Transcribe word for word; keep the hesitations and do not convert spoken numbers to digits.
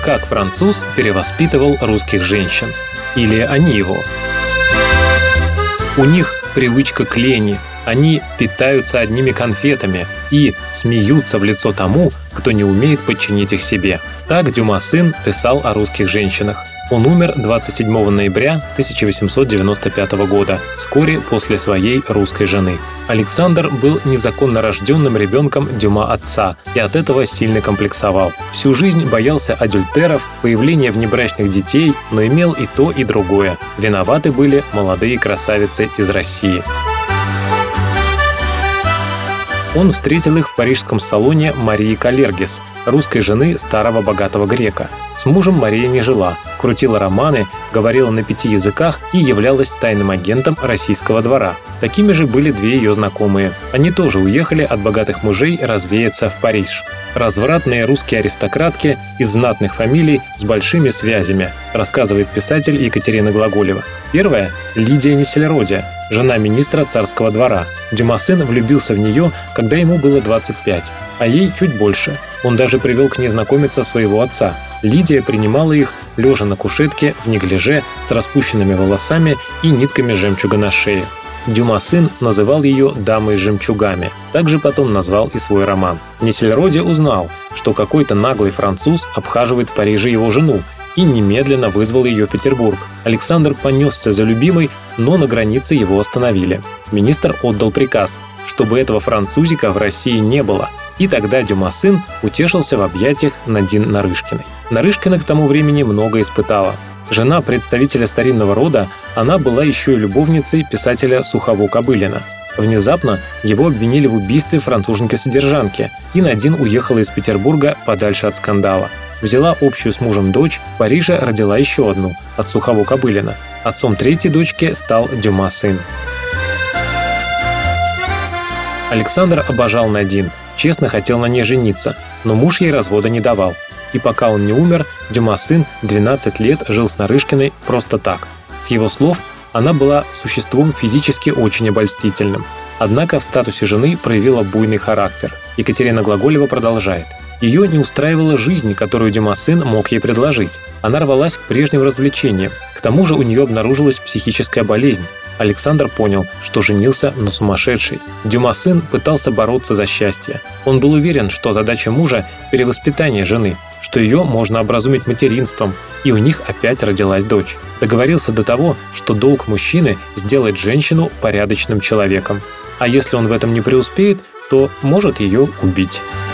как француз перевоспитывал русских женщин. Или они его. У них привычка к лени. Они питаются одними конфетами и смеются в лицо тому, кто не умеет подчинить их себе. Так Дюма сын писал о русских женщинах. Он умер двадцать седьмого ноября тысяча восемьсот девяносто пятого года, вскоре после своей русской жены. Александр был незаконно рожденным ребенком Дюма отца и от этого сильно комплексовал. Всю жизнь боялся адюльтеров, появления внебрачных детей, но имел и то, и другое. Виноваты были молодые красавицы из России. Он встретил их в парижском салоне Марии Каллергис, русской жены старого богатого грека. С мужем Мария не жила, крутила романы, говорила на пяти языках и являлась тайным агентом российского двора. Такими же были две ее знакомые. Они тоже уехали от богатых мужей развеяться в Париж. Развратные русские аристократки из знатных фамилий с большими связями, рассказывает писатель Екатерина Глаголева. Первая – Лидия Нессельроде, жена министра царского двора. Дюма сын влюбился в нее, когда ему было двадцать пять, а ей чуть больше. Он даже привел к ней знакомиться своего отца. Лидия принимала их, лежа на кушетке, в неглиже, с распущенными волосами и нитками жемчуга на шее. Дюма сын называл ее «дамой с жемчугами». Также потом назвал и свой роман. Нессельроде узнал, что какой-то наглый француз обхаживает в Париже его жену, и немедленно вызвал ее в Петербург. Александр понесся за любимой, но на границе его остановили. Министр отдал приказ, чтобы этого французика в России не было. И тогда Дюма сын утешился в объятиях Надин Нарышкиной. Нарышкина к тому времени много испытала. Жена представителя старинного рода, она была еще и любовницей писателя Сухово-Кобылина. Внезапно его обвинили в убийстве француженки-содержанки, и Надин уехала из Петербурга подальше от скандала. Взяла общую с мужем дочь, в Париже родила еще одну, от Сухово-Кобылина. Отцом третьей дочки стал Дюма сын. Александр обожал Надин, честно хотел на ней жениться, но муж ей развода не давал. И пока он не умер, Дюма сын двенадцать лет жил с Нарышкиной просто так. С его слов, она была существом физически очень обольстительным. Однако в статусе жены проявила буйный характер. Екатерина Глаголева продолжает. Ее не устраивала жизнь, которую Дюма сын мог ей предложить. Она рвалась к прежним развлечениям. К тому же у нее обнаружилась психическая болезнь. Александр понял, что женился на сумасшедшей. Дюма сын пытался бороться за счастье. Он был уверен, что задача мужа – перевоспитание жены, что ее можно образумить материнством, и у них опять родилась дочь. Договорился до того, что долг мужчины – сделать женщину порядочным человеком. А если он в этом не преуспеет, то может ее убить.